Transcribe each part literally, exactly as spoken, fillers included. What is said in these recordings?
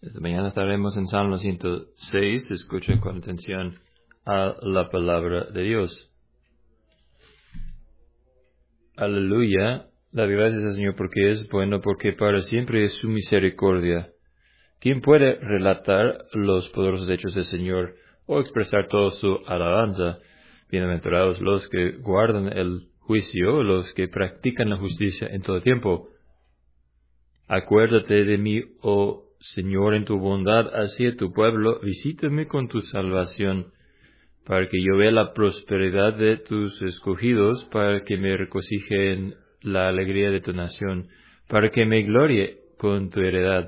Esta mañana estaremos en Salmo ciento seis. Escuchen con atención a la palabra de Dios. Aleluya. Da gracias al Señor porque es bueno, porque para siempre es su misericordia. ¿Quién puede relatar los poderosos hechos del Señor o expresar toda su alabanza? Bienaventurados los que guardan el juicio, los que practican la justicia en todo tiempo. Acuérdate de mí, oh Señor, en tu bondad hacia tu pueblo, visítame con tu salvación, para que yo vea la prosperidad de tus escogidos, para que me regocije en la alegría de tu nación, para que me glorie con tu heredad.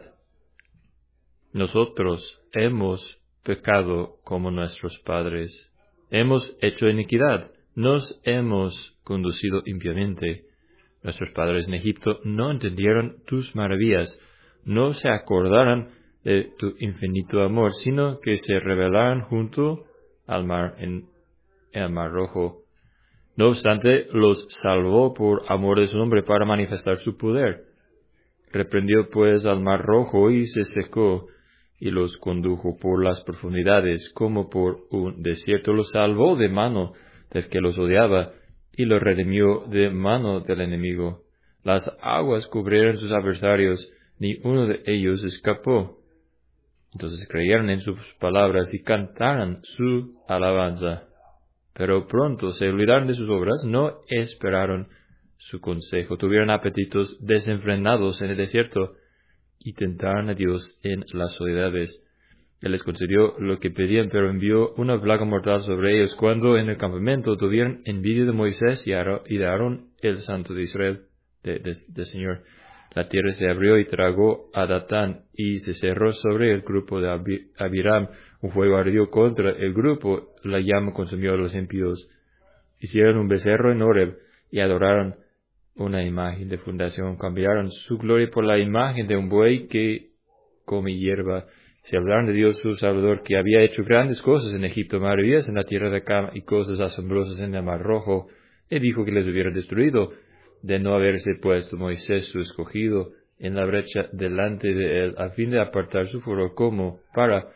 Nosotros hemos pecado como nuestros padres, hemos hecho iniquidad, nos hemos conducido impíamente. Nuestros padres en Egipto no entendieron tus maravillas, no se acordaron de tu infinito amor, sino que se rebelaron junto al mar, en el mar rojo. No obstante, los salvó por amor de su nombre para manifestar su poder. Reprendió pues al mar rojo y se secó, y los condujo por las profundidades, como por un desierto. Los salvó de mano del que los odiaba, y los redimió de mano del enemigo. Las aguas cubrieron sus adversarios, ni uno de ellos escapó. Entonces creyeron en sus palabras y cantaron su alabanza. Pero pronto se olvidaron de sus obras, no esperaron su consejo. Tuvieron apetitos desenfrenados en el desierto y tentaron a Dios en las soledades. Él les concedió lo que pedían, pero envió una plaga mortal sobre ellos cuando en el campamento tuvieron envidia de Moisés y de Aarón, el santo de Israel, del de, de Señor. La tierra se abrió y tragó a Datán, y se cerró sobre el grupo de Abiram. Un fuego ardió contra el grupo, la llama consumió a los impíos. Hicieron un becerro en Horeb y adoraron una imagen de fundación. Cambiaron su gloria por la imagen de un buey que come hierba. Se hablaron de Dios su Salvador, que había hecho grandes cosas en Egipto, maravillas en la tierra de Cam y cosas asombrosas en el mar rojo. Él dijo que les hubiera destruido, de no haberse puesto Moisés su escogido en la brecha delante de él, a fin de apartar su furor, como para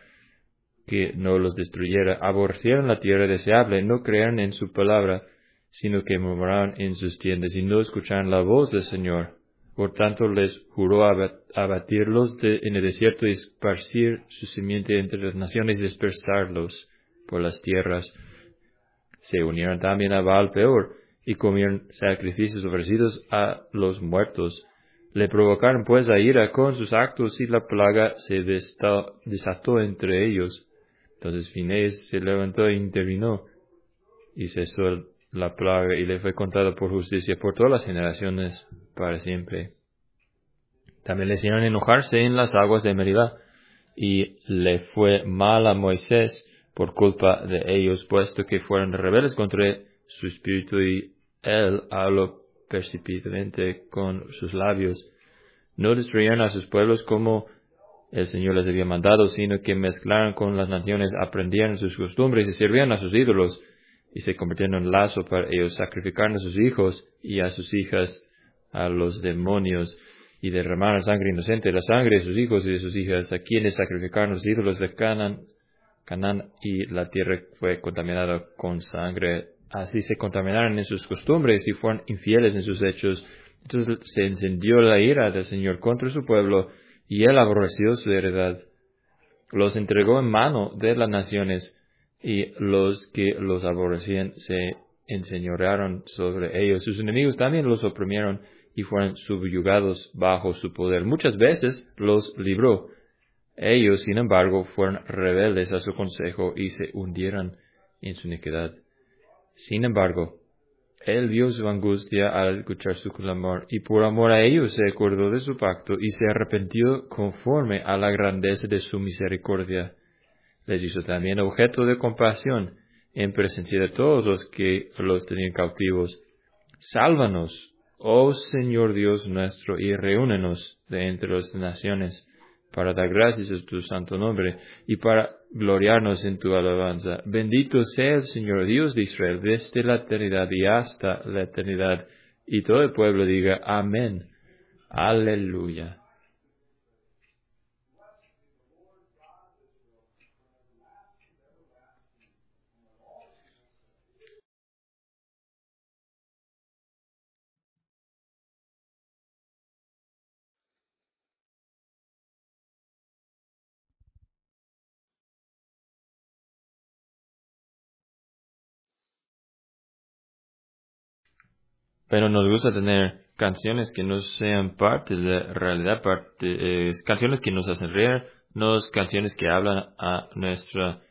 que no los destruyera. Aborrecieron la tierra deseable, no creyeron en su palabra, sino que murmuraron en sus tiendas y no escucharon la voz del Señor. Por tanto les juró abatirlos de, en el desierto y esparcir su simiente entre las naciones y dispersarlos por las tierras. Se unieron también a Baal Peor y comieron sacrificios ofrecidos a los muertos. Le provocaron pues a ira con sus actos y la plaga se desató, desató entre ellos. Entonces Finés se levantó e intervino y cesó la plaga y le fue contada por justicia por todas las generaciones para siempre. También le hicieron enojarse en las aguas de Meribá y le fue mal a Moisés por culpa de ellos, puesto que fueron rebeldes contra su espíritu y él habló precipitadamente con sus labios. No destruyeron a sus pueblos como el Señor les había mandado, sino que mezclaron con las naciones, aprendieron sus costumbres y sirvieron a sus ídolos, y se convirtieron en lazo para ellos, sacrificaron a sus hijos y a sus hijas a los demonios, y derramaron sangre inocente, la sangre de sus hijos y de sus hijas, a quienes sacrificaron los ídolos de Canaán, Canaán, y la tierra fue contaminada con sangre. Así se contaminaron en sus costumbres y fueron infieles en sus hechos. Entonces se encendió la ira del Señor contra su pueblo, y él aborreció su heredad. Los entregó en mano de las naciones, y los que los aborrecían se enseñorearon sobre ellos. Sus enemigos también los oprimieron y fueron subyugados bajo su poder. Muchas veces los libró. Ellos, sin embargo, fueron rebeldes a su consejo y se hundieron en su iniquidad. Sin embargo, él vio su angustia al escuchar su clamor, y por amor a ellos se acordó de su pacto y se arrepintió conforme a la grandeza de su misericordia. Les hizo también objeto de compasión en presencia de todos los que los tenían cautivos. Sálvanos, oh Señor Dios nuestro, y reúnenos de entre las naciones, para dar gracias a tu santo nombre y para gloriarnos en tu alabanza. Bendito sea el Señor Dios de Israel desde la eternidad y hasta la eternidad. Y todo el pueblo diga amén. Aleluya. pero nos gusta tener canciones que no sean parte de la realidad, parte, eh, canciones que nos hacen reír, no canciones que hablan a nuestra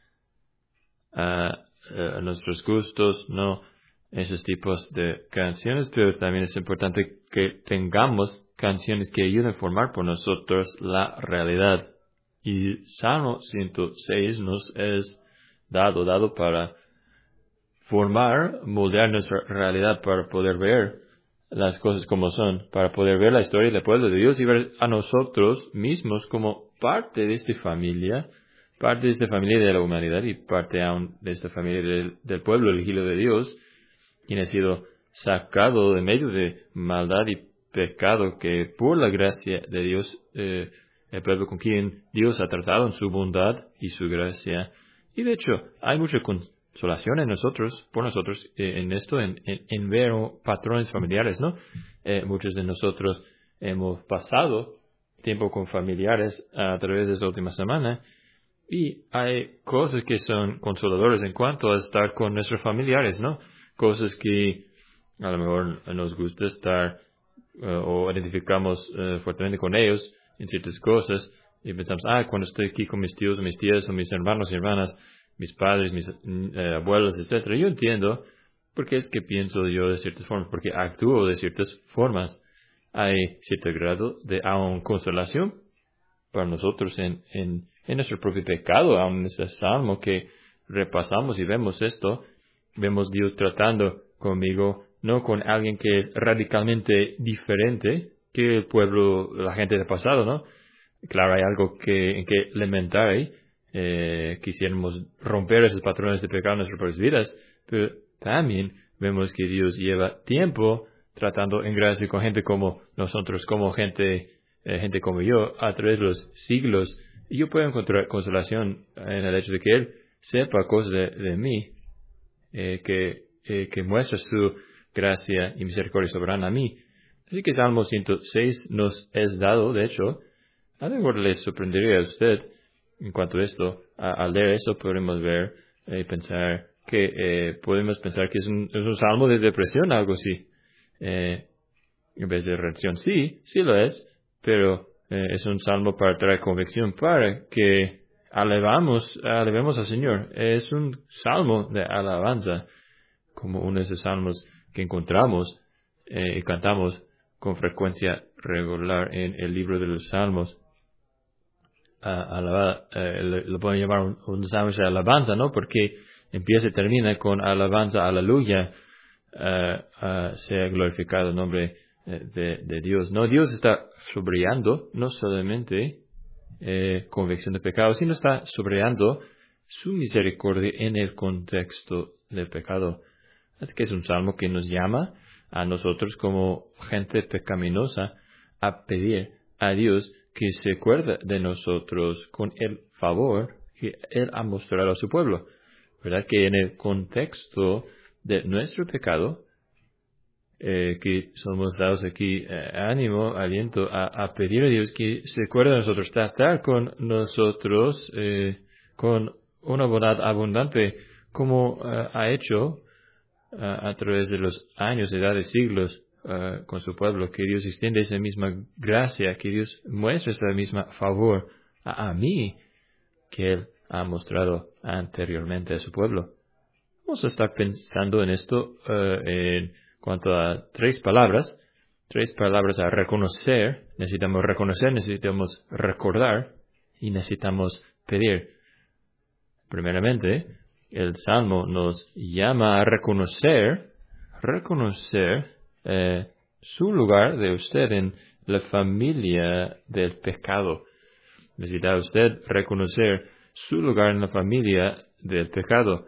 a, a nuestros gustos, no esos tipos de canciones, pero también es importante que tengamos canciones que ayuden a formar por nosotros la realidad. Y Salmo ciento seis nos es dado, dado para formar, moldear nuestra realidad para poder ver las cosas como son, para poder ver la historia del pueblo de Dios y ver a nosotros mismos como parte de esta familia, parte de esta familia de la humanidad y parte aún de esta familia del, del pueblo elegido de Dios, quien ha sido sacado de medio de maldad y pecado, que por la gracia de Dios, eh, el pueblo con quien Dios ha tratado en su bondad y su gracia. Y de hecho, hay mucha consolación en nosotros, por nosotros, eh, en esto, en, en, en ver patrones familiares, ¿no? Eh, muchos de nosotros hemos pasado tiempo con familiares a través de esta última semana, y hay cosas que son consoladoras en cuanto a estar con nuestros familiares, ¿no? Cosas que a lo mejor nos gusta estar uh, o identificamos uh, fuertemente con ellos en ciertas cosas y pensamos, ah, cuando estoy aquí con mis tíos, mis tías o mis hermanos y hermanas, mis padres, mis uh, abuelos, etcétera, yo entiendo por qué es que pienso yo de ciertas formas, porque actúo de ciertas formas. Hay cierto grado de aún consolación para nosotros en, en, en nuestro propio pecado, aún en este salmo que repasamos y vemos esto. Vemos Dios tratando conmigo, no con alguien que es radicalmente diferente que el pueblo, la gente del pasado, ¿no? Claro, hay algo que, en que lamentar ahí. Eh, quisiéramos romper esos patrones de pecado en nuestras propias vidas, pero también vemos que Dios lleva tiempo tratando en gracia con gente como nosotros, como gente, eh, gente como yo, a través de los siglos. Y yo puedo encontrar consolación en el hecho de que Él sepa cosas de, de mí, Eh, que, eh, que muestra su gracia y misericordia soberana a mí. Así que Salmo ciento seis nos es dado, de hecho, a lo mejor le sorprendería a usted en cuanto a esto. A, al leer eso podemos ver y eh, pensar que, eh, podemos pensar que es un, es un salmo de depresión, algo así, eh, en vez de reacción. Sí, sí lo es, pero eh, es un salmo para traer convicción, para que alabamos, alabemos al Señor. Es un salmo de alabanza, como uno de esos salmos que encontramos eh, y cantamos con frecuencia regular en el libro de los salmos. Uh, alaba, eh, le, lo pueden llamar un, un salmo de alabanza, ¿no? Porque empieza y termina con alabanza, aleluya, uh, uh, sea glorificado el nombre de, de Dios. No, Dios está subrayando no solamente Eh, convicción de pecado, sino está subrayando su misericordia en el contexto del pecado. Así que es un salmo que nos llama a nosotros como gente pecaminosa a pedir a Dios que se acuerde de nosotros con el favor que Él ha mostrado a su pueblo. ¿Verdad? Que en el contexto de nuestro pecado, Eh, que somos dados aquí eh, ánimo, aliento a, a pedir a Dios que se acuerde de nosotros, tratar con nosotros eh, con una bondad abundante, como uh, ha hecho uh, a través de los años, edades, siglos, uh, con su pueblo, que Dios extiende esa misma gracia, que Dios muestra esa misma favor a, a mí, que Él ha mostrado anteriormente a su pueblo. Vamos a estar pensando en esto uh, en cuanto a tres palabras, tres palabras a reconocer. Necesitamos reconocer, necesitamos recordar y necesitamos pedir. Primeramente, el Salmo nos llama a reconocer, reconocer eh, su lugar de usted en la familia del pecado. Necesita usted reconocer su lugar en la familia del pecado.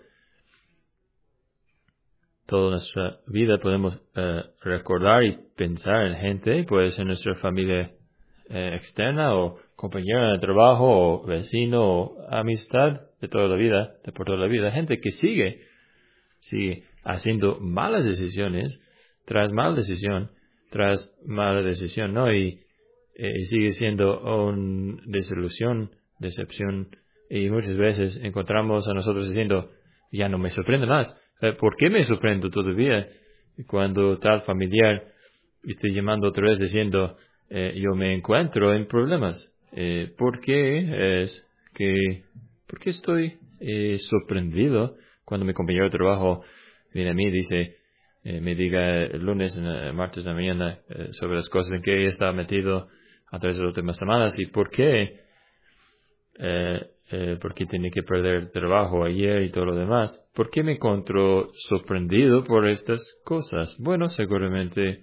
Toda nuestra vida podemos eh, recordar y pensar en gente, puede ser nuestra familia eh, externa o compañera de trabajo o vecino o amistad de toda la vida, de por toda la vida, gente que sigue, sigue haciendo malas decisiones, tras mala decisión, tras mala decisión, ¿no? Y, eh, sigue siendo una desilusión, decepción, y muchas veces encontramos a nosotros diciendo, ya no me sorprende más. ¿Por qué me sorprendo todavía? Y cuando tal familiar esté llamando otra vez diciendo, eh, yo me encuentro en problemas, eh, ¿por qué es que, por qué estoy eh, sorprendido cuando mi compañero de trabajo viene a mí y dice, eh, me diga el lunes, eh, martes de la mañana, eh, sobre las cosas en que ella está metido a través de las últimas semanas y por qué, eh, eh, por qué tiene que perder el trabajo ayer y todo lo demás? ¿Por qué me encuentro sorprendido por estas cosas? Bueno, seguramente,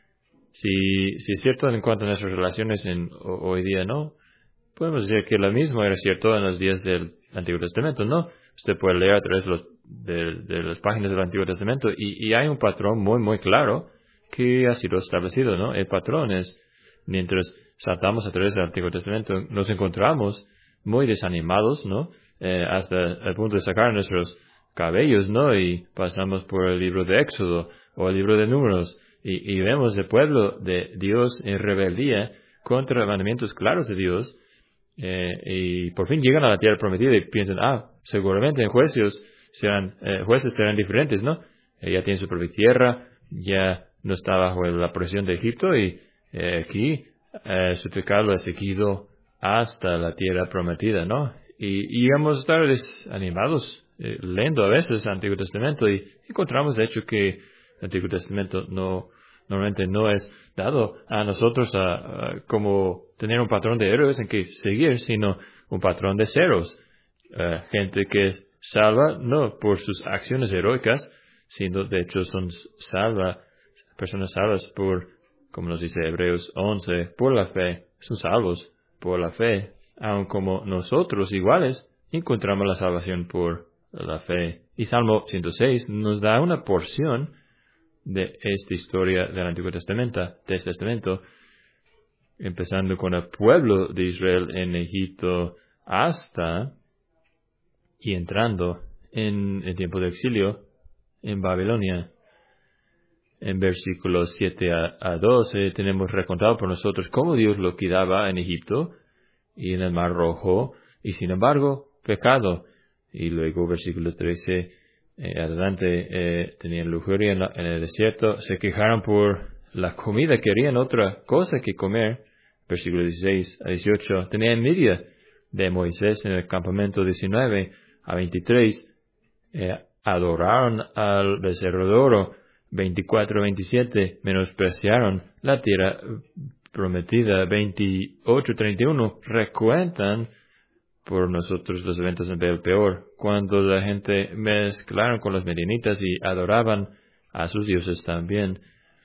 si, si es cierto en cuanto a nuestras relaciones en, o, hoy día, ¿no? Podemos decir que lo mismo era cierto en los días del Antiguo Testamento, ¿no? Usted puede leer a través de, los, de, de las páginas del Antiguo Testamento y, y hay un patrón muy, muy claro que ha sido establecido, ¿no? El patrón es, mientras saltamos a través del Antiguo Testamento, nos encontramos muy desanimados, ¿no? Eh, hasta el punto de sacar nuestros cabellos, ¿no? Y pasamos por el libro de Éxodo o el libro de Números y, y vemos el pueblo de Dios en rebeldía contra mandamientos claros de Dios. Eh, y por fin llegan a la tierra prometida y piensan, ah, seguramente en jueces serán, eh, jueces serán diferentes, ¿no? Eh, ya tienen su propia tierra, ya no está bajo la presión de Egipto y eh, aquí eh, su pecado ha seguido hasta la tierra prometida, ¿no? Y, y vamos a estar desanimados, eh, leyendo a veces el Antiguo Testamento y encontramos de hecho que el Antiguo Testamento no, normalmente no es dado a nosotros a, a como tener un patrón de héroes en que seguir, sino un patrón de ceros. Uh, gente que salva no por sus acciones heroicas, sino de hecho son salva, personas salvas por, como nos dice Hebreos once, por la fe, son salvos por la fe, aun como nosotros iguales encontramos la salvación por la fe. Y Salmo ciento seis nos da una porción de esta historia del Antiguo Testamento, del Testamento, empezando con el pueblo de Israel en Egipto hasta y entrando en el tiempo de exilio en Babilonia. En versículos siete a doce tenemos recontado por nosotros cómo Dios lo cuidaba en Egipto y en el Mar Rojo, y sin embargo, pecado. Y luego versículo trece eh, adelante, eh, tenían lujuria en, la, en el desierto, se quejaron por la comida, querían otra cosa que comer. Versículo dieciséis a dieciocho, tenía envidia de Moisés en el campamento. Diecinueve a veintitrés, eh, adoraron al becerro de oro. Veinticuatro a veintisiete, menospreciaron la tierra prometida. Veintiocho a treinta y uno, recuentan por nosotros los eventos en Bel Peor, cuando la gente mezclaron con los medianitas y adoraban a sus dioses también.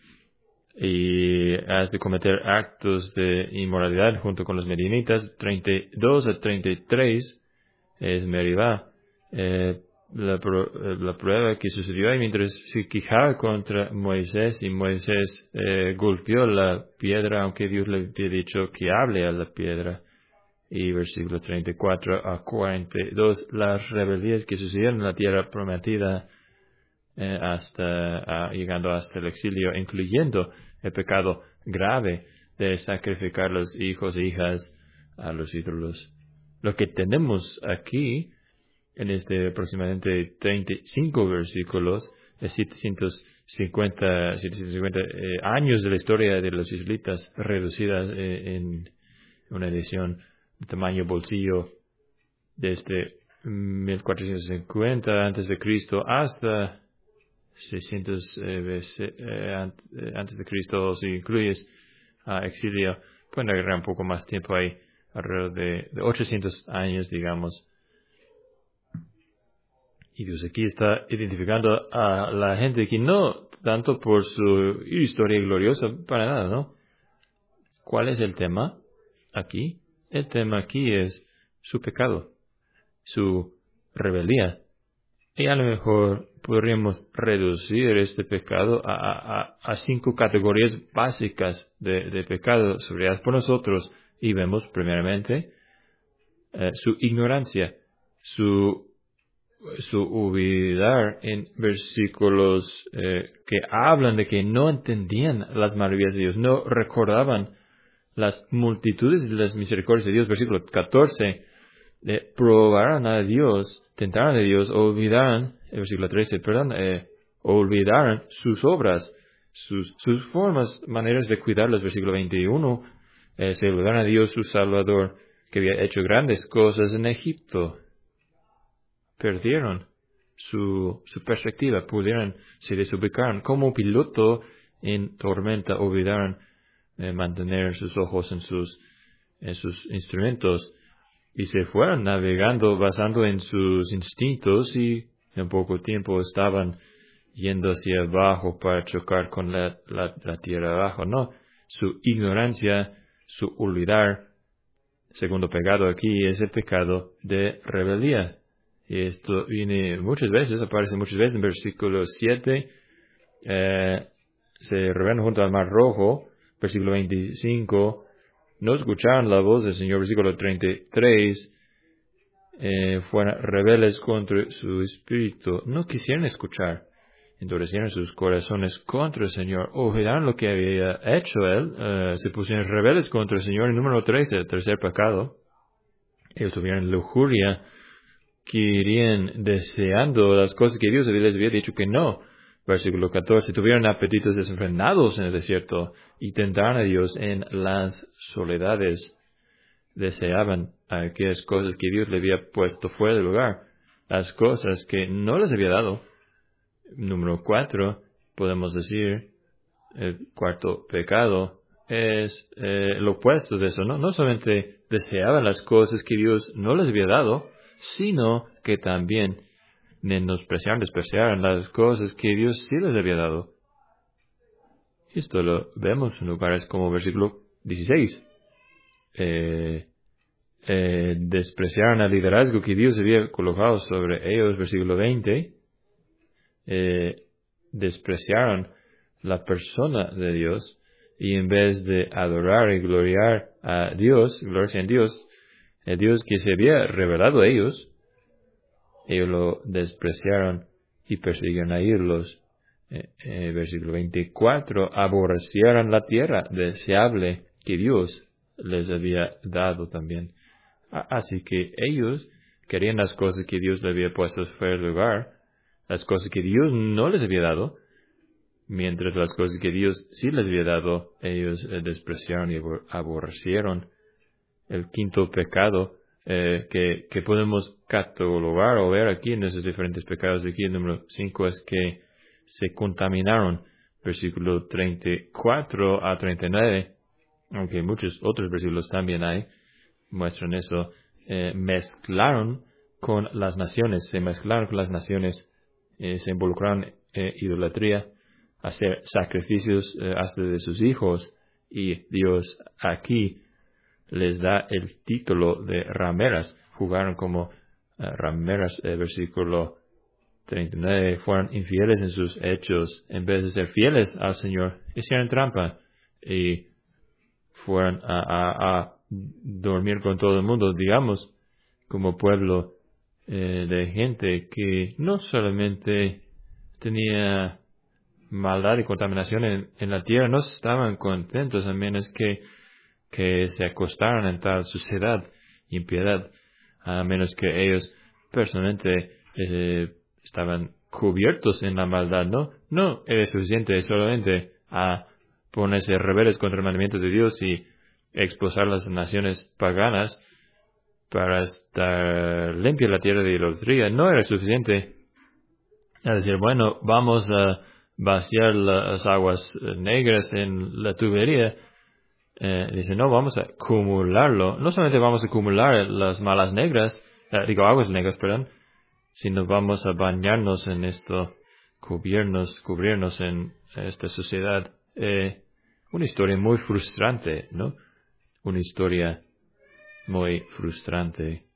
Y has de cometer actos de inmoralidad junto con los medianitas. Treinta y dos a treinta y tres es Meribá, eh, la, pro, la prueba que sucedió ahí mientras se quejaba contra Moisés y Moisés eh, golpeó la piedra, aunque Dios le había dicho que hable a la piedra. Y versículo treinta y cuatro a cuarenta y dos, las rebelías que sucedieron en la tierra prometida eh, hasta uh, llegando hasta el exilio, incluyendo el pecado grave de sacrificar los hijos e hijas a los ídolos. Lo que tenemos aquí, en este aproximadamente treinta y cinco versículos, es setecientos cincuenta, setecientos cincuenta eh, años de la historia de los israelitas, reducidas eh, en una edición de tamaño bolsillo desde mil cuatrocientos cincuenta antes de Cristo hasta seiscientos eh, eh, antes de Cristo, si incluyes uh, exilio, pueden agarrar un poco más tiempo ahí, alrededor de, de ochocientos años, digamos. Y Dios aquí está identificando a la gente aquí, no tanto por su historia gloriosa, para nada, ¿no? ¿Cuál es el tema aquí? El tema aquí es su pecado, su rebeldía. Y a lo mejor podríamos reducir este pecado a, a, a cinco categorías básicas de, de pecado sobre por nosotros. Y vemos primeramente eh, su ignorancia, su, su olvidar en versículos eh, que hablan de que no entendían las maravillas de Dios, no recordaban las multitudes de las misericordias de Dios. Versículo catorce, eh, probaron a Dios, tentaron a Dios, olvidaron, el versículo trece, perdón, eh, olvidaron sus obras, sus, sus formas, maneras de cuidarlos. Versículo veintiuno, eh, se olvidaron a Dios su Salvador, que había hecho grandes cosas en Egipto. Perdieron su, su perspectiva, pudieron, se desubicaron. Como piloto en tormenta, olvidaron eh, mantener sus ojos en sus, en sus instrumentos, y se fueron navegando basando en sus instintos, y en poco tiempo estaban yendo hacia abajo para chocar con la, la, la tierra abajo. No, su ignorancia, su olvidar. Segundo pecado aquí es el pecado de rebeldía. Y esto viene muchas veces, aparece muchas veces en versículo siete. Eh, se rebelan junto al Mar Rojo. Versículo veinticinco. No escucharon la voz del Señor. Versículo treinta y tres. Eh, fueron rebeldes contra su espíritu. No quisieron escuchar. Endurecieron sus corazones contra el Señor. Olvidaron lo que había hecho Él. Eh, se pusieron rebeldes contra el Señor. Y número tres, el tercer pecado. Ellos tuvieron lujuria. Querían, deseando las cosas que Dios les había dicho que no. Versículo catorce. Tuvieron apetitos desenfrenados en el desierto y tentaron a Dios en las soledades. Deseaban aquellas cosas que Dios le había puesto fuera del lugar. Las cosas que no les había dado. Número cuatro, podemos decir, el cuarto pecado es eh, lo opuesto de eso, ¿no? No solamente deseaban las cosas que Dios no les había dado, sino que también menospreciaron, despreciaron las cosas que Dios sí les había dado. Esto lo vemos en lugares como versículo dieciséis. Eh, eh, despreciaron el liderazgo que Dios había colocado sobre ellos, versículo veinte. Eh, despreciaron la persona de Dios, y en vez de adorar y gloriar a Dios, gloriarse en Dios, el Dios que se había revelado a ellos, ellos lo despreciaron y persiguieron a irlos. Eh, eh, versículo veinticuatro, aborrecieron la tierra deseable que Dios les había dado también. Ah, así que ellos querían las cosas que Dios les había puesto fuera de lugar, las cosas que Dios no les había dado, mientras las cosas que Dios sí les había dado, ellos eh, despreciaron y aborrecieron. El quinto pecado eh, que, que podemos catalogar o ver aquí en esos diferentes pecados, aquí el número cinco, es que se contaminaron. Versículo treinta y cuatro a treinta y nueve, aunque muchos otros versículos también hay, muestran eso. Eh, mezclaron con las naciones, se mezclaron con las naciones, eh, se involucraron en eh, idolatría, hacer sacrificios eh, hasta de sus hijos, y Dios aquí les da el título de rameras. Jugaron como uh, rameras. Eh, versículo treinta y nueve. Fueron infieles en sus hechos. En vez de ser fieles al Señor, hicieron trampa y fueron a, a, a dormir con todo el mundo, digamos, como pueblo eh, de gente que no solamente tenía maldad y contaminación en, en la tierra, no estaban contentos a menos que que se acostaran en tal suciedad y impiedad, a menos que ellos personalmente eh, estaban cubiertos en la maldad. No, no era suficiente solamente a ponerse rebeldes contra el mandamiento de Dios y expulsar las naciones paganas para estar limpia la tierra de idolatría. No era suficiente a decir, bueno, vamos a vaciar las aguas negras en la tubería. Eh, dice, no, vamos a acumularlo. No solamente vamos a acumular las malas negras, eh, digo, aguas negras, perdón, sino vamos a bañarnos en esto, cubrirnos, cubrirnos en esta sociedad. Eh, una historia muy frustrante, ¿no? Una historia muy frustrante.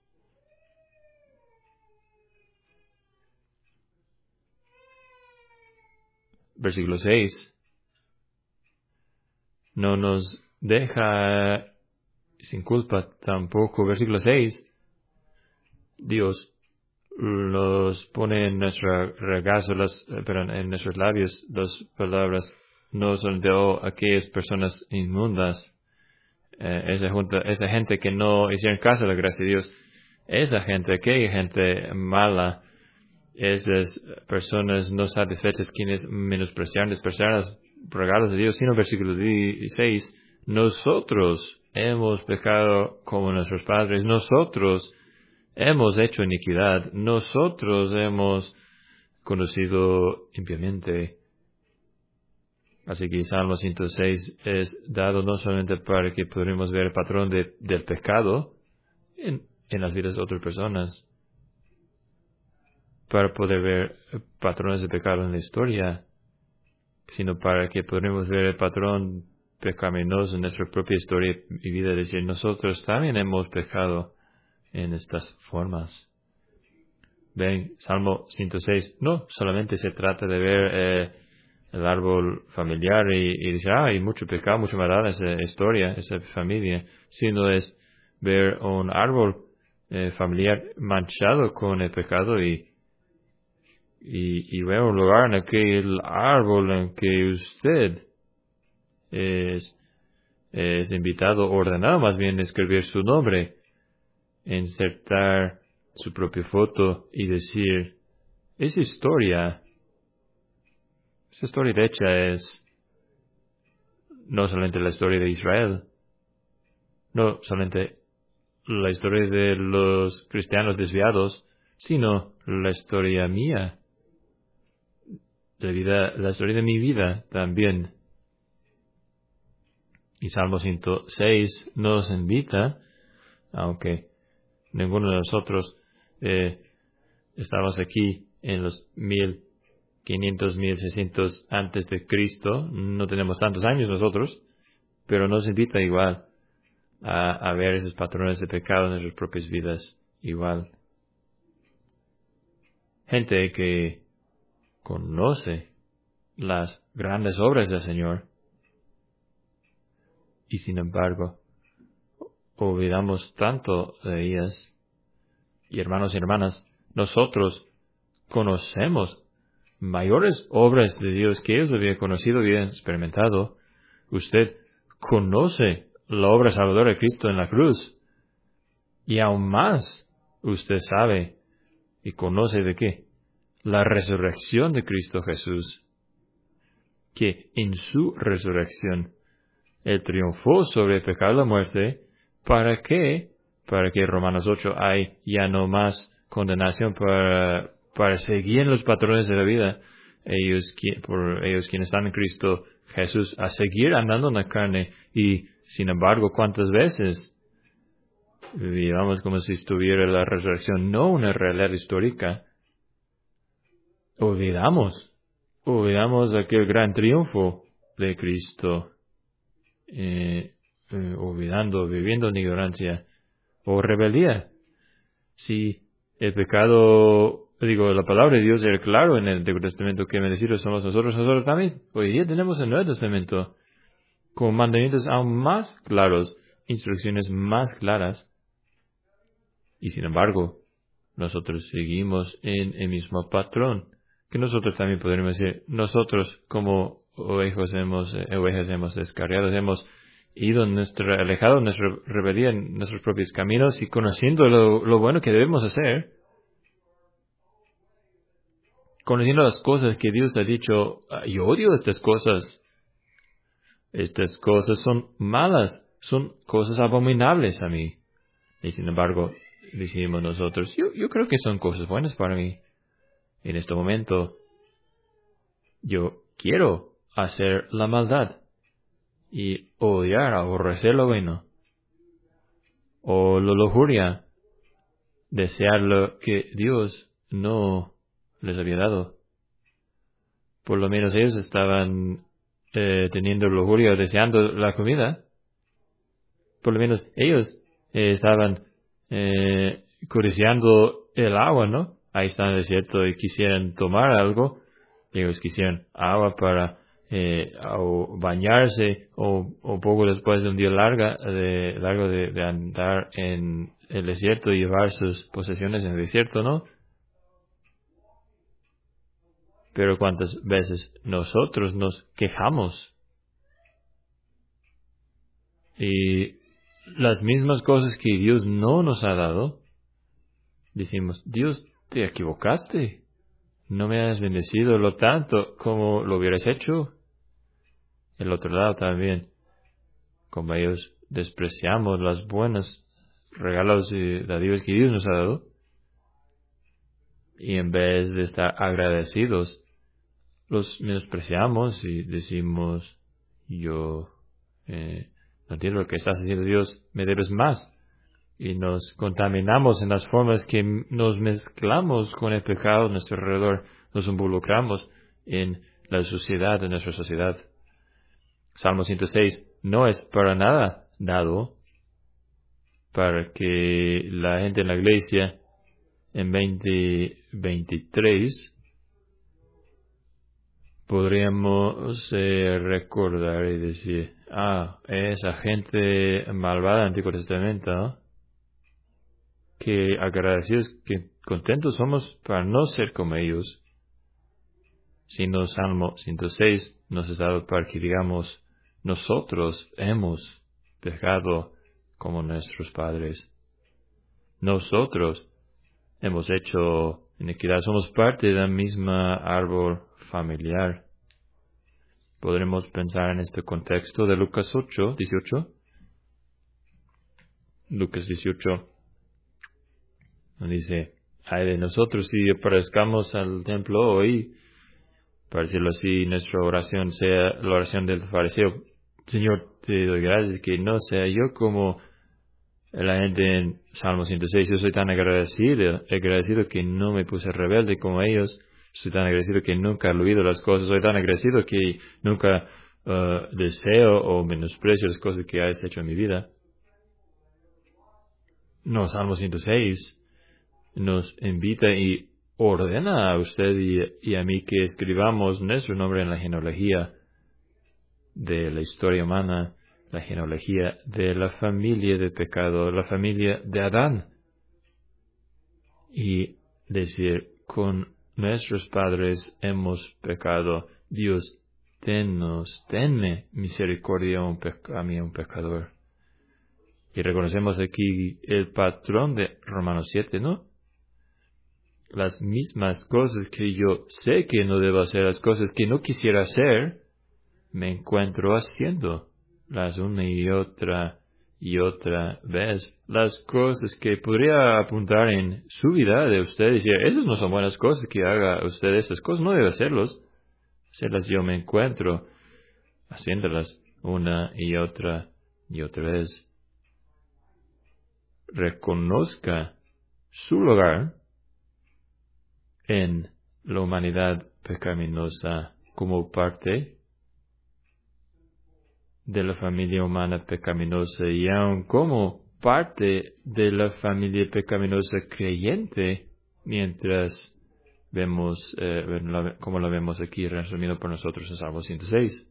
Versículo seis. No nos deja sin culpa tampoco. Versículo seis. Dios los pone en nuestro regazo, las, perdón, en nuestros labios las palabras, no solamente oh, aquellas personas inmundas, eh, esa, junta, esa gente que no hicieron caso a la gracia de Dios, esa gente, aquella gente mala, esas personas no satisfechas quienes menospreciaron, despreciaron los regalos de Dios, sino versículo dieciséis, nosotros hemos pecado como nuestros padres, nosotros hemos hecho iniquidad, nosotros hemos conocido impiamente. Así que Salmo ciento seis es dado no solamente para que podamos ver el patrón de, del pecado en, en las vidas de otras personas, para poder ver patrones de pecado en la historia, sino para que podamos ver el patrón pecaminoso en nuestra propia historia y vida, es decir, nosotros también hemos pecado en estas formas. Ven, Salmo ciento seis, no solamente se trata de ver eh, el árbol familiar y, y decir, ah, hay mucho pecado, mucha maldad en esa historia, esa familia, sino es ver un árbol eh, familiar manchado con el pecado y, y, y ver un lugar en aquel árbol en que usted es, es invitado, ordenado más bien, a escribir su nombre, insertar su propia foto y decir, esa historia, esa historia de hecha es no solamente la historia de Israel, no solamente la historia de los cristianos desviados, sino la historia mía, la vida, la historia de mi vida también. Y Salmo ciento seis nos invita, aunque ninguno de nosotros eh, estamos aquí en los mil quinientos, mil seiscientos antes de Cristo, no tenemos tantos años nosotros, pero nos invita igual a, a ver esos patrones de pecado en nuestras propias vidas igual. Gente que conoce las grandes obras del Señor y sin embargo olvidamos tanto de ellas. Y hermanos y hermanas, nosotros conocemos mayores obras de Dios que ellos habían conocido, habían experimentado. Usted conoce la obra salvadora de Cristo en la cruz. Y aún más, usted sabe y conoce de qué. La resurrección de Cristo Jesús. Que en su resurrección, Él triunfó sobre el pecado y la muerte. ¿Para qué? Para que Romanos ocho hay ya no más condenación para, para seguir en los patrones de la vida. Ellos, por ellos quienes están en Cristo Jesús, a seguir andando en la carne. Y, sin embargo, ¿cuántas veces vivamos como si estuviera la resurrección? No una realidad histórica. Olvidamos. Olvidamos aquel gran triunfo de Cristo. Eh, eh, olvidando, viviendo en ignorancia o rebeldía. Si el pecado, digo, la palabra de Dios era claro en el Antiguo Testamento que bendecidos somos nosotros, nosotros también. Hoy día tenemos el Nuevo Testamento con mandamientos aún más claros, instrucciones más claras. Y sin embargo, nosotros seguimos en el mismo patrón, que nosotros también podríamos decir, nosotros como ovejas hemos, eh, ovejas hemos descarriado, hemos ido nuestra, alejado de nuestra rebeldía en nuestros propios caminos y conociendo lo, lo bueno que debemos hacer, conociendo las cosas que Dios ha dicho, yo odio estas cosas, estas cosas son malas, son cosas abominables a mí, y sin embargo decimos nosotros, yo, yo creo que son cosas buenas para mí. En este momento yo quiero hacer la maldad y odiar, aborrecer lo bueno, o la lujuria, desear lo que Dios no les había dado. Por lo menos ellos estaban eh, teniendo lujuria, deseando la comida. Por lo menos ellos eh, estaban eh, codiciando el agua, ¿no? Ahí está en el desierto y quisieran tomar algo. Ellos quisieran agua para eh, o bañarse o, o poco después de un día larga, de, largo de, de andar en el desierto y llevar sus posesiones en el desierto, ¿no? Pero cuántas veces nosotros nos quejamos y las mismas cosas que Dios no nos ha dado, decimos, Dios, te equivocaste. no me has bendecido lo tanto como lo hubieras hecho. El otro lado también, como ellos despreciamos los buenos regalos y dádivas que Dios nos ha dado, y en vez de estar agradecidos, los menospreciamos y decimos, yo eh, no entiendo lo que estás haciendo, Dios, me debes más. Y nos contaminamos en las formas que nos mezclamos con el pecado a nuestro alrededor, nos involucramos en la suciedad de nuestra sociedad. Salmo ciento seis no es para nada dado para que la gente en la iglesia en veinte veintitrés podríamos eh, recordar y decir, ah, esa gente malvada del Antiguo Testamento, ¿no? Que agradecidos, que contentos somos para no ser como ellos. Sino Salmo ciento seis nos es dado para que digamos, nosotros hemos pecado como nuestros padres. Nosotros hemos hecho iniquidad, somos parte de la misma árbol familiar. Podremos pensar en este contexto de Lucas ocho, dieciocho. Lucas dieciocho. Dice, ay de nosotros si aparezcamos al templo hoy, para decirlo así, nuestra oración sea la oración del fariseo. Señor, te doy gracias que no sea yo como la gente en Salmo ciento seis. Yo soy tan agradecido, agradecido que no me puse rebelde como ellos. Soy tan agradecido que nunca he olvidado las cosas. Soy tan agradecido que nunca uh, deseo o menosprecio las cosas que has hecho en mi vida. No, Salmo ciento seis nos invita y ordena a usted y, y a mí que escribamos nuestro nombre en la genealogía de la historia humana, la genealogía de la familia de pecado, la familia de Adán. Y decir, con nuestros padres hemos pecado. Dios, tennos, tenme misericordia a mí, un pecador. Y reconocemos aquí el patrón de Romanos siete, ¿no? Las mismas cosas que yo sé que no debo hacer, las cosas que no quisiera hacer, me encuentro haciendo las una y otra y otra vez. Las cosas que podría apuntar en su vida de usted y decir, esas no son buenas cosas que haga usted, esas cosas no debe hacerlos. Hacerlas yo me encuentro haciéndolas una y otra y otra vez. Reconozca su lugar en la humanidad pecaminosa como parte de la familia humana pecaminosa y aun como parte de la familia pecaminosa creyente, mientras vemos, eh, como la vemos aquí resumido por nosotros en Salmo ciento seis.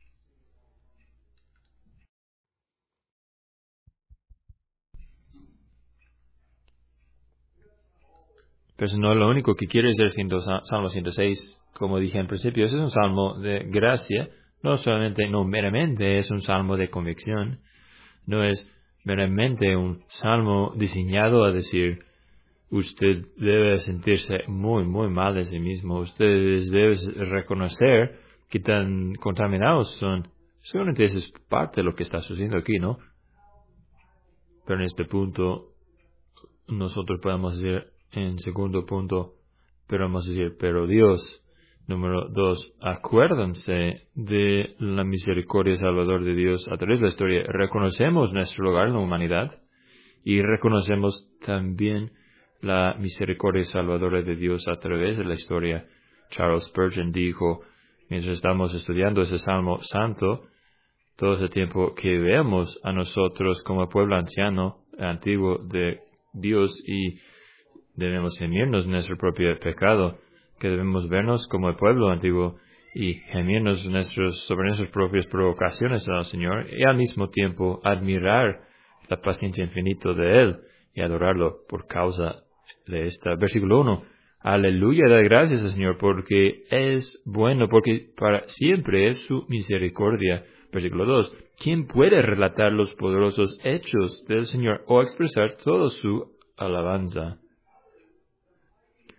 Pero eso no es lo único que quiere decir Salmo ciento seis. Como dije en principio, ese es un salmo de gracia. No solamente, no meramente es un salmo de convicción. No es meramente un salmo diseñado a decir, usted debe sentirse muy, muy mal de sí mismo. Ustedes deben reconocer que tan contaminados son. Seguramente eso es parte de lo que está sucediendo aquí, ¿no? Pero en este punto, nosotros podemos decir, en segundo punto, pero vamos a decir, pero Dios, número dos, acuérdense de la misericordia salvador de Dios a través de la historia. Reconocemos nuestro lugar en la humanidad y reconocemos también la misericordia salvadora de Dios a través de la historia. Charles Spurgeon dijo, mientras estamos estudiando ese Salmo Santo, todo ese tiempo que vemos a nosotros como pueblo anciano, antiguo de Dios, y debemos gemirnos nuestro propio pecado, que debemos vernos como el pueblo antiguo y gemirnos nuestros, sobre nuestras propias provocaciones al Señor y al mismo tiempo admirar la paciencia infinita de Él y adorarlo por causa de esta. Versículo uno. Aleluya, da gracias al Señor porque es bueno, porque para siempre es su misericordia. Versículo dos. ¿Quién puede relatar los poderosos hechos del Señor o expresar toda su alabanza?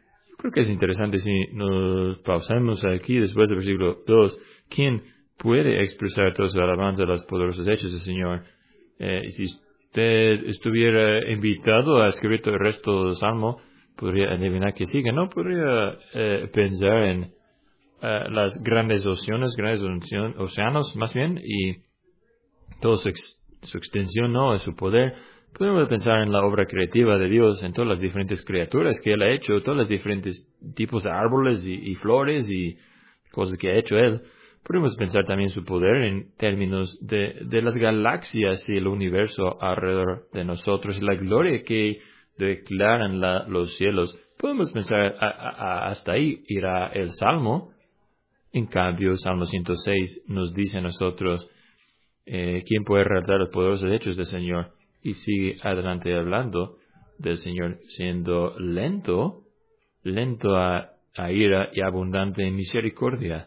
Creo que es interesante si nos pausamos aquí después del versículo dos. ¿Quién puede expresar toda su alabanza a los poderosos hechos del Señor? Eh, si usted estuviera invitado a escribir todo el resto del Salmo, podría adivinar que sí, que no podría eh, pensar en uh, las grandes oceanos, grandes océanos más bien, y toda su, ex, su extensión, ¿no? Su poder. Podemos pensar en la obra creativa de Dios, en todas las diferentes criaturas que Él ha hecho, todos los diferentes tipos de árboles y, y flores y cosas que ha hecho Él. Podemos pensar también su poder en términos de, de las galaxias y el universo alrededor de nosotros, y la gloria que declaran la, los cielos. Podemos pensar a, a, hasta ahí irá el Salmo. En cambio, Salmo ciento seis nos dice a nosotros, eh, ¿quién puede relatar los poderosos hechos del Señor? Y sigue adelante hablando del Señor siendo lento, lento a, a ira y abundante en misericordia.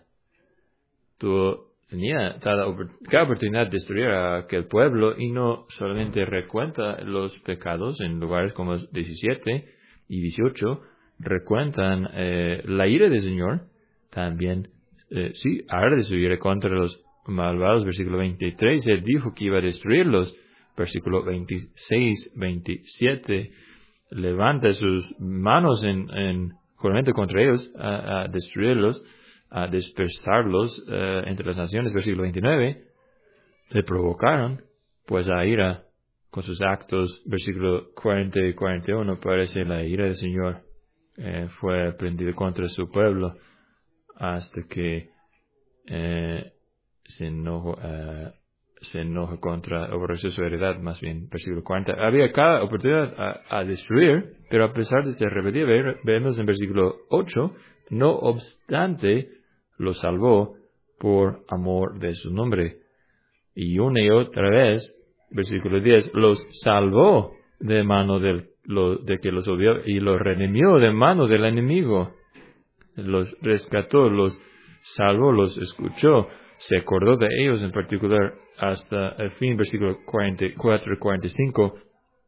Tú tenía cada, cada oportunidad de destruir a aquel pueblo y no solamente recuenta los pecados en lugares como diecisiete y dieciocho, recuentan eh, la ira del Señor, también, eh, sí, arde su ira contra los malvados, versículo veintitrés, Él dijo que iba a destruirlos. Versículo veintiséis, veintisiete, levanta sus manos en, en juramento contra ellos, a, a destruirlos, a dispersarlos uh, entre las naciones. Versículo veintinueve, le provocaron, pues a ira con sus actos. Versículo cuarenta y cuarenta y uno, parece la ira del Señor eh, fue prendida contra su pueblo hasta que eh, se enojó. Uh, se enoja contra, aborreció su heredad, más bien, versículo cuarenta. Había cada oportunidad a, a destruir, pero a pesar de ser rebeldía, vemos en versículo ocho, no obstante, los salvó por amor de su nombre. Y una y otra vez, versículo diez, los salvó de mano del, lo, de que los odió y los redimió de mano del enemigo. Los rescató, los salvó, los escuchó, se acordó de ellos en particular hasta el fin, versículo cuarenta y cuatro y cuarenta y cinco,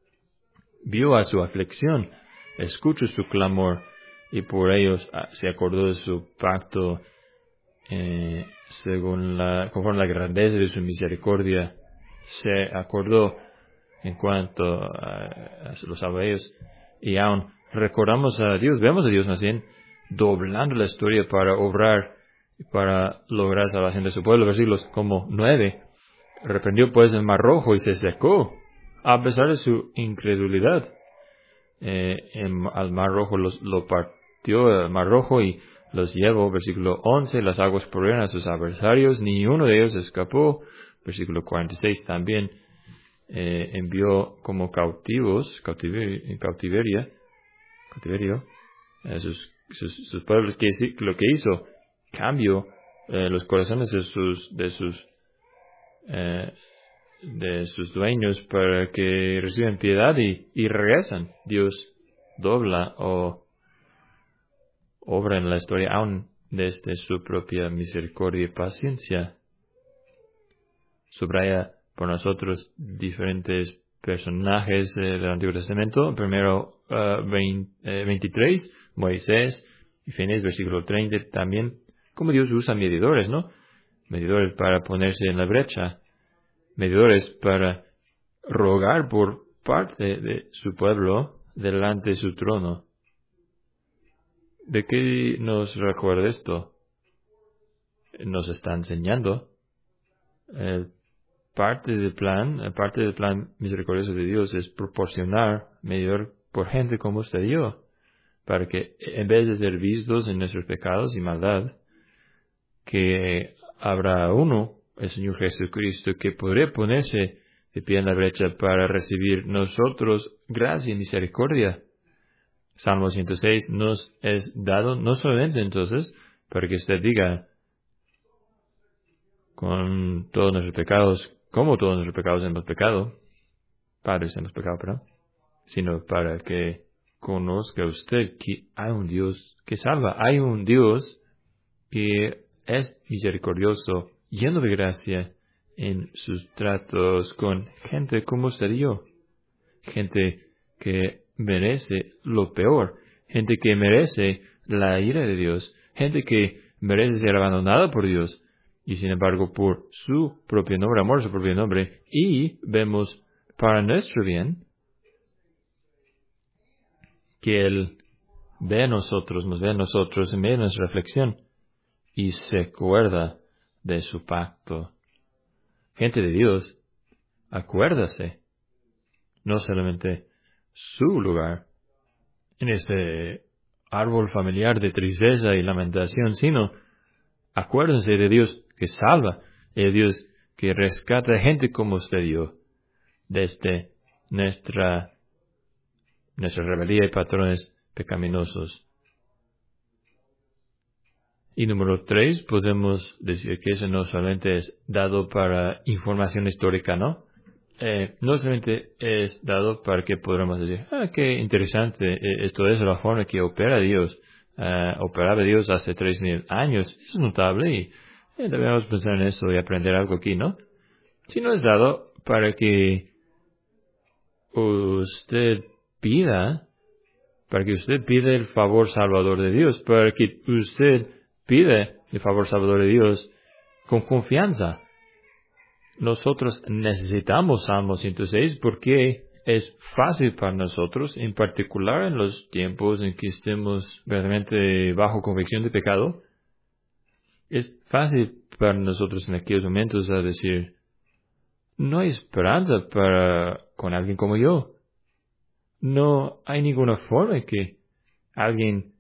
vio a su aflicción, escuchó su clamor, y por ellos se acordó de su pacto, eh, según la, conforme la grandeza de su misericordia, se acordó en cuanto a, a los salvó ellos, y aún recordamos a Dios, vemos a Dios más bien, doblando la historia para obrar, para lograr salvación de su pueblo. Versículos como nueve, reprendió pues el mar rojo y se secó, a pesar de su incredulidad. Eh, en, al mar rojo los, lo partió el mar rojo y los llevó. Versículo once, las aguas corrieron a sus adversarios, ni uno de ellos escapó. Versículo cuarenta y seis, también eh, envió como cautivos, cautiver, cautiveria, cautiverio, a sus, sus, sus pueblos, que lo que hizo, cambió eh, los corazones de sus, de sus Eh, de sus dueños para que reciban piedad y, y regresan. Dios dobla o obra en la historia aún desde su propia misericordia y paciencia. Subraya por nosotros diferentes personajes eh, del Antiguo Testamento. Primero uh, veinte, eh, veintitrés, Moisés y Finés, versículo treinta, también como Dios usa medidores, ¿no? Medidores para ponerse en la brecha, medidores para rogar por parte de su pueblo delante de su trono. ¿De qué nos recuerda esto? Nos está enseñando eh, parte del plan, parte del plan misericordioso de Dios es proporcionar medidor por gente como usted y yo, para que en vez de ser vistos en nuestros pecados y maldad, que habrá uno, el Señor Jesucristo, que podrá ponerse de pie en la brecha para recibir nosotros gracia y misericordia. Salmo ciento seis nos es dado no solamente entonces para que usted diga con todos nuestros pecados, como todos nuestros pecados hemos pecado, padres hemos pecado, perdón, sino para que conozca usted que hay un Dios que salva, hay un Dios que es misericordioso, lleno de gracia en sus tratos con gente como usted y yo. Gente que merece lo peor. Gente que merece la ira de Dios, gente que merece ser abandonada por Dios, y sin embargo por su propio nombre, amor a su propio nombre, y vemos para nuestro bien que Él ve a nosotros, nos ve a nosotros en medio de nuestra reflexión, y se acuerda de su pacto. Gente de Dios, acuérdase, no solamente su lugar en este árbol familiar de tristeza y lamentación, sino acuérdense de Dios que salva, de Dios que rescata a gente como usted y yo, desde nuestra, nuestra rebeldía y patrones pecaminosos. Y número tres, podemos decir que eso no solamente es dado para información histórica, ¿no? Eh, no solamente es dado para que podamos decir, ah, qué interesante, eh, esto es la forma que opera Dios. Uh, operaba Dios hace tres mil años. Es notable y eh, debemos pensar en eso y aprender algo aquí, ¿no? Sino es dado para que usted pida, para que usted pida el favor salvador de Dios, para que usted pida el favor salvador de Dios con confianza. Nosotros necesitamos Salmo ciento seis porque es fácil para nosotros, en particular en los tiempos en que estemos verdaderamente bajo convicción de pecado. Es fácil para nosotros en aquellos momentos a decir, no hay esperanza para con alguien como yo. No hay ninguna forma en que alguien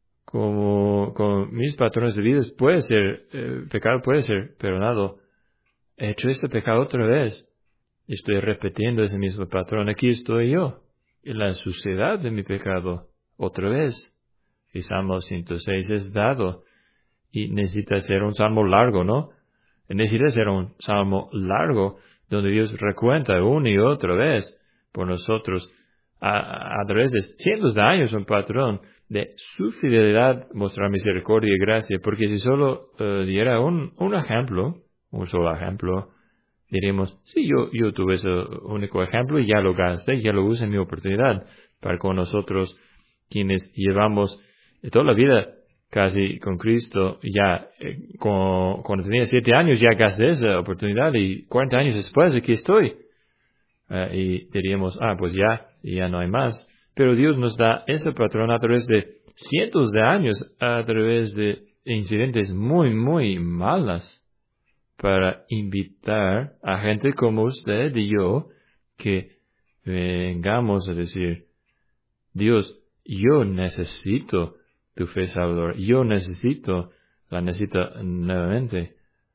como con mis patrones de vida puede ser, eh, pecado puede ser perdonado. He hecho este pecado otra vez. Estoy repitiendo ese mismo patrón. Aquí estoy yo, en la suciedad de mi pecado, otra vez. Y Salmo ciento seis es dado. Y necesita ser un salmo largo, ¿no? Necesita ser un salmo largo, donde Dios recuenta una y otra vez por nosotros, a, a través de cientos de años, un patrón de su fidelidad, mostrar misericordia y gracia. Porque si solo uh, diera un, un ejemplo, un solo ejemplo, diríamos, sí, yo, yo tuve ese único ejemplo y ya lo gasté, ya lo usé en mi oportunidad. Para con nosotros, quienes llevamos toda la vida casi con Cristo, ya eh, con, cuando tenía siete años ya gasté esa oportunidad y cuarenta años después aquí estoy. Uh, y diríamos, ah, pues ya, ya no hay más. Pero Dios nos da ese patrón a través de cientos de años, a través de incidentes muy, muy malas, para invitar a gente como usted y yo que vengamos a decir, Dios, yo necesito tu fe salvador, yo necesito, la necesito nuevamente.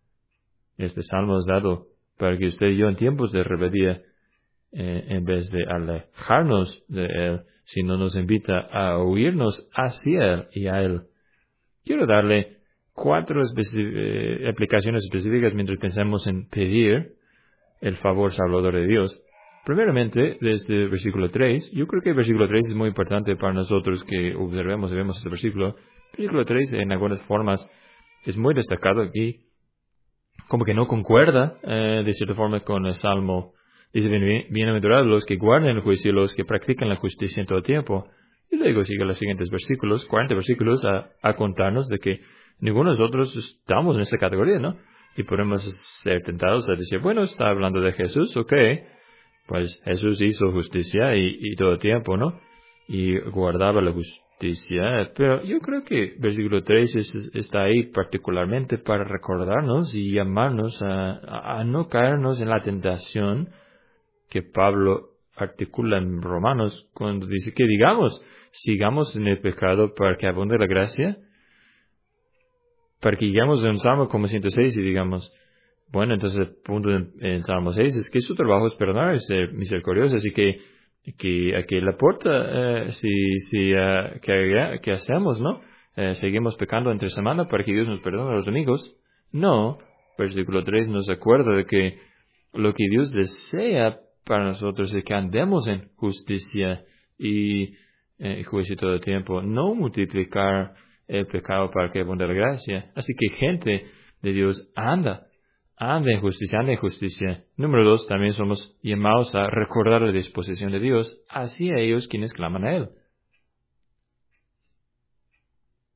Este salmo es dado para que usted y yo en tiempos de rebeldía, eh, en vez de alejarnos de Él, sino nos invita a huirnos hacia Él y a Él. Quiero darle cuatro especi- eh, aplicaciones específicas mientras pensamos en pedir el favor salvador de Dios. Primeramente, desde el versículo tres, yo creo que el versículo tres es muy importante para nosotros que observemos y vemos este versículo. El versículo tres, en algunas formas, es muy destacado aquí, como que no concuerda, eh, de cierta forma, con el Salmo. Dice, bien, bienaventurados los que guardan el juicio y los que practican la justicia en todo tiempo. Y luego sigue los siguientes versículos, cuarenta versículos, a, a contarnos de que ninguno de nosotros estamos en esa categoría, ¿no? Y podemos ser tentados a decir, bueno, está hablando de Jesús, ok, pues Jesús hizo justicia y, y todo el tiempo, ¿no? Y guardaba la justicia, pero yo creo que versículo tres es, está ahí particularmente para recordarnos y llamarnos a, a, a no caernos en la tentación que Pablo articula en Romanos cuando dice que digamos, sigamos en el pecado para que abunde la gracia, para que lleguemos a un salmo como ciento seis y digamos, bueno, entonces el punto en el Salmo seis es que su trabajo es perdonar, es ser misericordioso, así que que a que le aporta eh, si si uh, que, que hacemos, ¿no? Eh, seguimos pecando entre semana para que Dios nos perdone los domingos. No, versículo tres nos acuerda de que lo que Dios desea para nosotros es que andemos en justicia y eh, juicio todo el tiempo, no multiplicar el pecado para que abunde la gracia. Así que gente de Dios anda, anda en justicia, anda en justicia. Número dos, también somos llamados a recordar la disposición de Dios hacia ellos quienes claman a Él.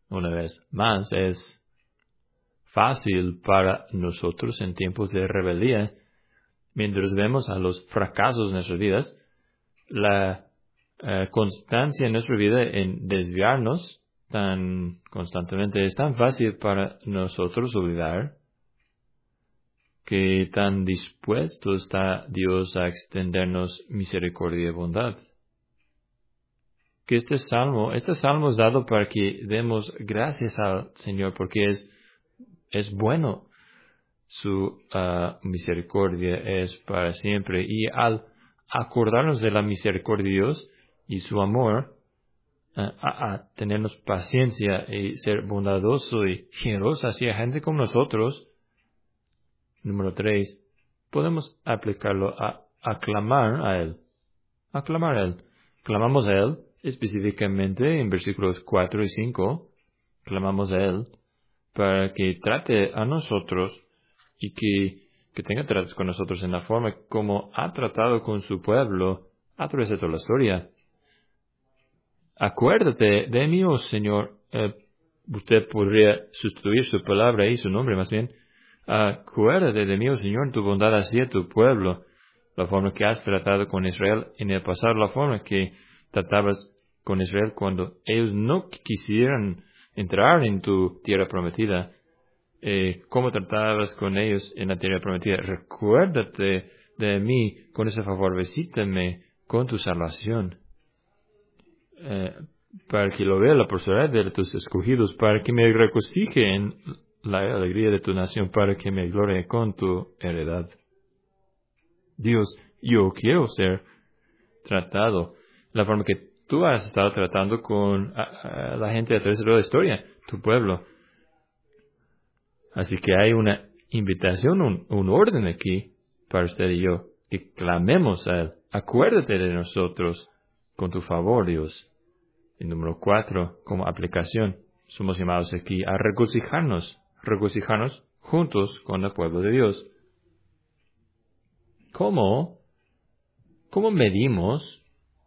Una vez más, es fácil para nosotros en tiempos de rebeldía, mientras vemos a los fracasos en nuestras vidas, la uh, constancia en nuestra vida en desviarnos tan constantemente es tan fácil para nosotros olvidar que tan dispuesto está Dios a extendernos misericordia y bondad. Que este salmo, este salmo es dado para que demos gracias al Señor porque es, es bueno. Su uh, misericordia es para siempre. Y al acordarnos de la misericordia de Dios y su amor, uh, a, a tenernos paciencia y ser bondadoso y generoso hacia gente como nosotros, número tres, podemos aplicarlo a aclamar a Él. Aclamar a Él. Clamamos a Él específicamente en versículos cuatro y cinco. Clamamos a Él para que trate a nosotros y que, que tenga tratos con nosotros en la forma como ha tratado con su pueblo a través de toda la historia. Acuérdate de mí, oh Señor. Eh, usted podría sustituir su palabra y su nombre más bien. Acuérdate de mí, oh Señor, en tu bondad hacia tu pueblo. La forma que has tratado con Israel en el pasado, la forma que tratabas con Israel cuando ellos no quisieran entrar en tu tierra prometida. Eh, cómo tratabas con ellos en la tierra prometida. Recuérdate de mí con ese favor, visítame con tu salvación, eh, para que lo vea la prosperidad de tus escogidos, para que me regocije en la alegría de tu nación, para que me glorie con tu heredad. Dios, yo quiero ser tratado la forma que tú has estado tratando con a, a la gente a través de la historia, tu pueblo. Así que hay una invitación, un, un orden aquí para usted y yo, que clamemos a Él. Acuérdate de nosotros con tu favor, Dios. Y número cuatro, como aplicación, somos llamados aquí a regocijarnos, regocijarnos juntos con el pueblo de Dios. ¿Cómo? ¿Cómo medimos?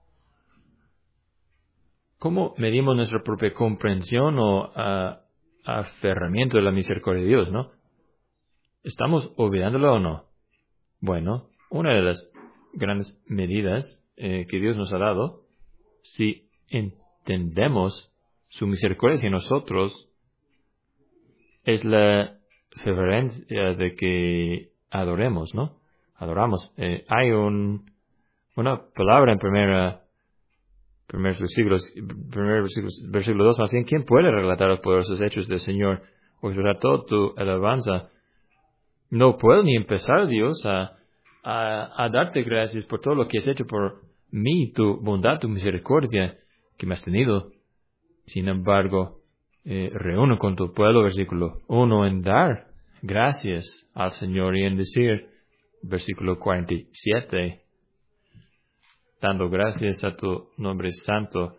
¿Cómo medimos nuestra propia comprensión o uh, aferramiento de la misericordia de Dios, no? ¿Estamos olvidándolo o no? Bueno, una de las grandes medidas eh, que Dios nos ha dado, si entendemos su misericordia hacia nosotros, es la reverencia de que adoremos, ¿no? Adoramos. Eh, hay un, una palabra en primera primeros versículos, primer versículo, versículo dos, más bien, ¿quién puede relatar los poderosos hechos del Señor o expresar toda tu alabanza? No puedo ni empezar, Dios, a, a, a darte gracias por todo lo que has hecho por mí, tu bondad, tu misericordia que me has tenido. Sin embargo, eh, reúno con tu pueblo, versículo uno, en dar gracias al Señor y en decir, versículo cuarenta y siete, dando gracias a tu nombre santo,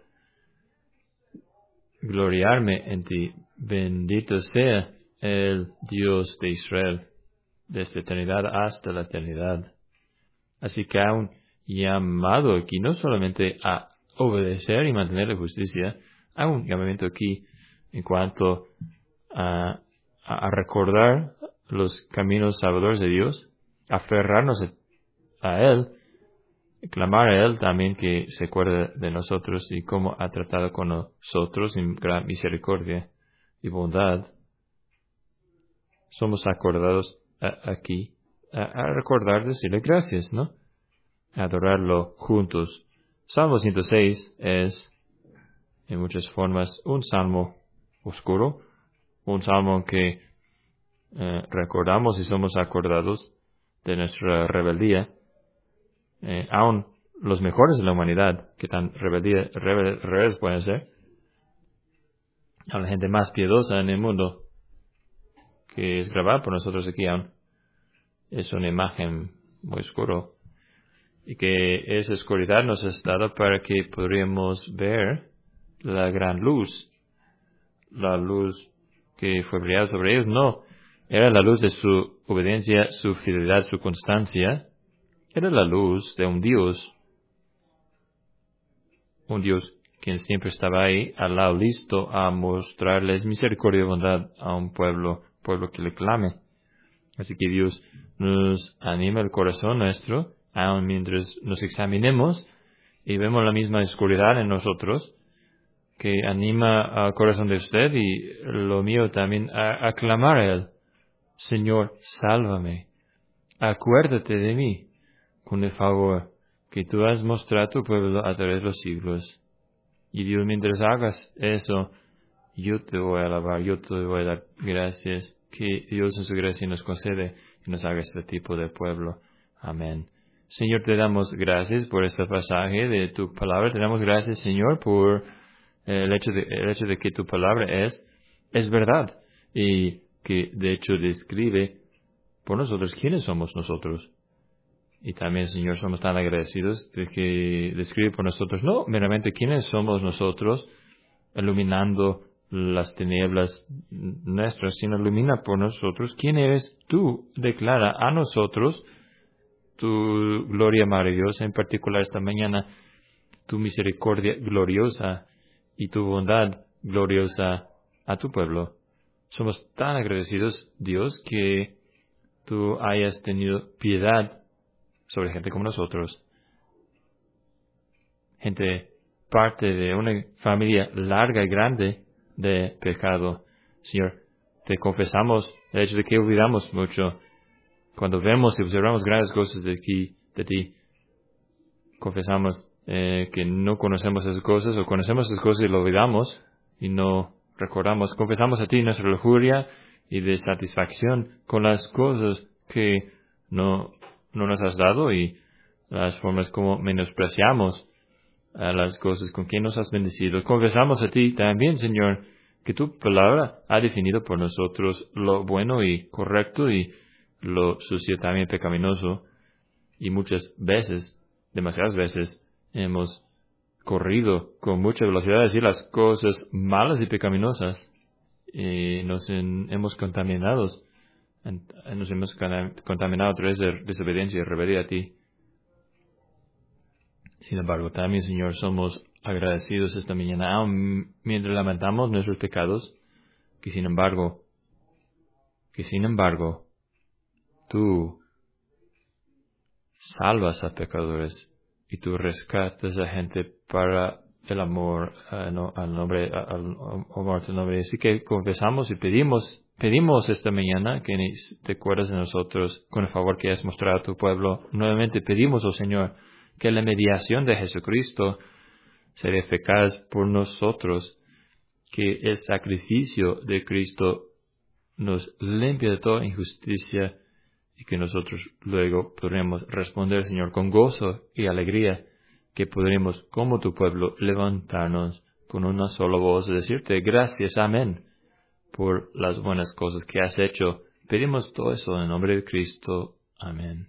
gloriarme en ti. Bendito sea el Dios de Israel, desde eternidad hasta la eternidad. Así que hay un llamado aquí, no solamente a obedecer y mantener la justicia, hay un llamamiento aquí en cuanto a, a, a recordar los caminos salvadores de Dios, aferrarnos a, a Él, clamar a Él también que se acuerde de nosotros y cómo ha tratado con nosotros en gran misericordia y bondad. Somos acordados a, aquí a, a recordar, decirle gracias, ¿no? A adorarlo juntos. Salmo ciento seis es, en muchas formas, un salmo oscuro, un salmo que eh, recordamos y somos acordados de nuestra rebeldía. Eh, aún los mejores de la humanidad, que tan rebeldía, rebel, rebeldes pueden ser, a la gente más piadosa en el mundo, que es grabada por nosotros aquí aún, es una imagen muy oscura, y que esa oscuridad nos es dada para que podríamos ver la gran luz, la luz que fue brillada sobre ellos. No, era la luz de su obediencia, su fidelidad, su constancia. Era la luz de un Dios, un Dios quien siempre estaba ahí, al lado, listo a mostrarles misericordia y bondad a un pueblo, pueblo que le clame. Así que Dios nos anima el corazón nuestro, aun mientras nos examinemos y vemos la misma oscuridad en nosotros, que anima al corazón de usted y lo mío también a, a clamar a Él. Señor, sálvame. Acuérdate de mí con el favor que tú has mostrado a tu pueblo a través de los siglos. Y Dios, mientras hagas eso, yo te voy a alabar, yo te voy a dar gracias, que Dios en su gracia nos concede y nos haga este tipo de pueblo. Amén. Señor, te damos gracias por este pasaje de tu palabra. Te damos gracias, Señor, por el hecho de, el hecho de que tu palabra es, es verdad. Y que, de hecho, describe por nosotros quiénes somos nosotros. Y también, Señor, somos tan agradecidos de que describe por nosotros, no meramente quiénes somos nosotros, iluminando las tinieblas nuestras, sino ilumina por nosotros quién eres tú. Declara a nosotros tu gloria maravillosa, en particular esta mañana, tu misericordia gloriosa y tu bondad gloriosa a tu pueblo. Somos tan agradecidos, Dios, que tú hayas tenido piedad sobre gente como nosotros. Gente parte de una familia larga y grande de pecado. Señor, te confesamos el hecho de que olvidamos mucho. Cuando vemos y observamos grandes cosas de, aquí, de ti, confesamos eh, que no conocemos esas cosas, o conocemos esas cosas y lo olvidamos y no recordamos. Confesamos a ti nuestra lujuria y desatisfacción con las cosas que no, no nos has dado y las formas como menospreciamos a las cosas con que nos has bendecido. Confesamos a ti también, Señor, que tu palabra ha definido por nosotros lo bueno y correcto y lo sucio también pecaminoso. Y muchas veces, demasiadas veces, hemos corrido con mucha velocidad a decir las cosas malas y pecaminosas. Y nos en, hemos contaminado, en, nos hemos contaminado a través de desobediencia y rebeldía a ti. Sin embargo, también, Señor, somos agradecidos esta mañana, aun mientras lamentamos nuestros pecados, que sin embargo, que sin embargo, tú salvas a pecadores y tú rescatas a gente para el amor uh, no, al nombre, al amor a tu nombre. Así que confesamos y pedimos, pedimos esta mañana que te acuerdes de nosotros con el favor que has mostrado a tu pueblo. Nuevamente pedimos, oh Señor, que la mediación de Jesucristo sea eficaz por nosotros, que el sacrificio de Cristo nos limpie de toda injusticia y que nosotros luego podremos responder, Señor, con gozo y alegría, que podremos, como tu pueblo, levantarnos con una sola voz y decirte gracias, amén, por las buenas cosas que has hecho. Pedimos todo eso en el nombre de Cristo. Amén.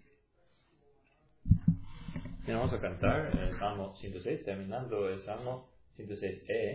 Bien, vamos a cantar el Salmo ciento seis, terminando el Salmo ciento seis E.